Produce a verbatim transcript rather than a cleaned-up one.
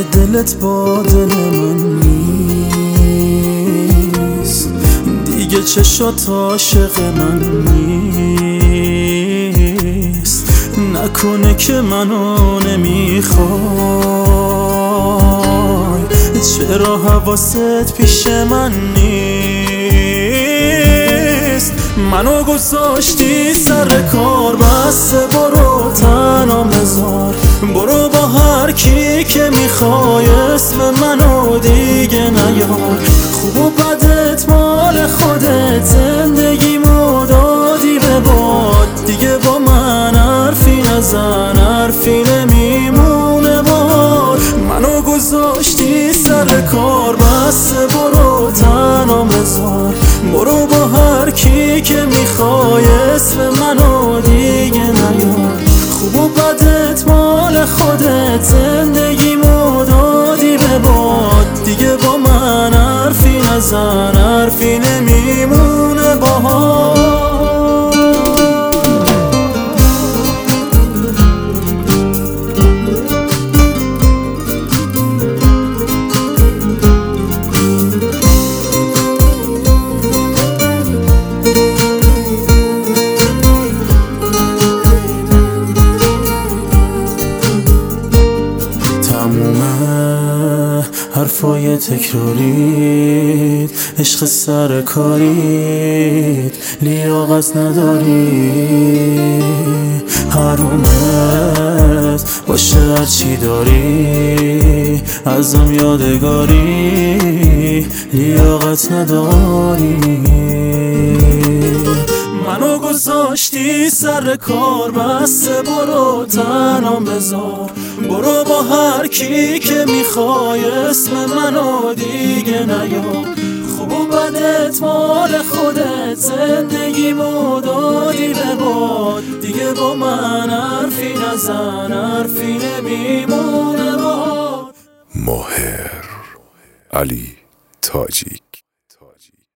دلت با دل من نیست، دیگه چشات عاشق من نیست. نکنه که منو نمیخوای، چرا حواست پیش من نیست؟ منو گذاشتی سر کار، بسته برو تنام بذار. برو با هر کی که میخوای، اسم منو دیگه نیار. خوب و بدت مال خودت، زندگیمو دادی به باد. دیگه با من حرفی نزن، حرفی نمیمونه باد. منو گذاشتی سر کار، بسته برو تنام بذار. برو با هر کی که میخوای، اسم منو دیگه نیار. خوب و بدت مال خودت، زندگیمو دادی به باد. دیگه با من حرفی نزن، حرفی نمیمونه باهات. حرفای تکرارید، عشق سرکارید، لیاقت نداری. حرومت باشه هرچی داری، ازم یادگاری، لیاقت نداری. منو گذاشتی سر کار، بسته برو تنام بذار. برو با هر کی که میخوای، اسم منو دیگه نیار. خوب و بدت مال خودت، زندگیمو دادی به باد. دیگه با من حرفی نزن، حرفی نمیمونه باد. ماهر علی تاجیک.